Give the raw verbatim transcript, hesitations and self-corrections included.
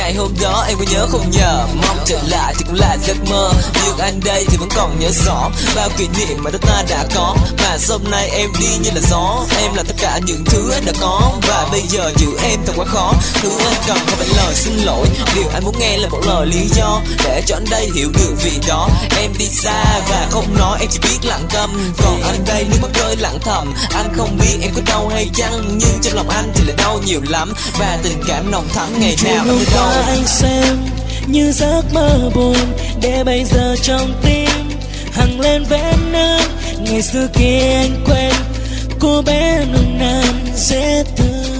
ngày hôm đó em có nhớ không nhờ, mong trở lại thì cũng là giấc mơ, nhưng anh đây thì vẫn còn nhớ rõ bao kỷ niệm mà chúng ta đã có. Mà hôm nay em đi như là gió, em là tất cả những thứ anh đã có, và bây giờ giữ em thật quá khó. Thứ anh cần không phải lời xin lỗi, điều anh muốn nghe là một lời lý do để cho anh đây hiểu được vì đó em đi xa và không nói, em chỉ biết lặng câm. Còn anh đây nước mắt rơi lặng thầm, anh không biết em có đau hay chăng, nhưng trong lòng anh thì là đau nhiều lắm, và tình cảm nồng thắm ngày nào anh tới đâu. Anh xem như giấc mơ buồn, để bây giờ trong tim hằng lên vết nứt. Ngày xưa kia anh quên cô bé nồng nàn dễ thương.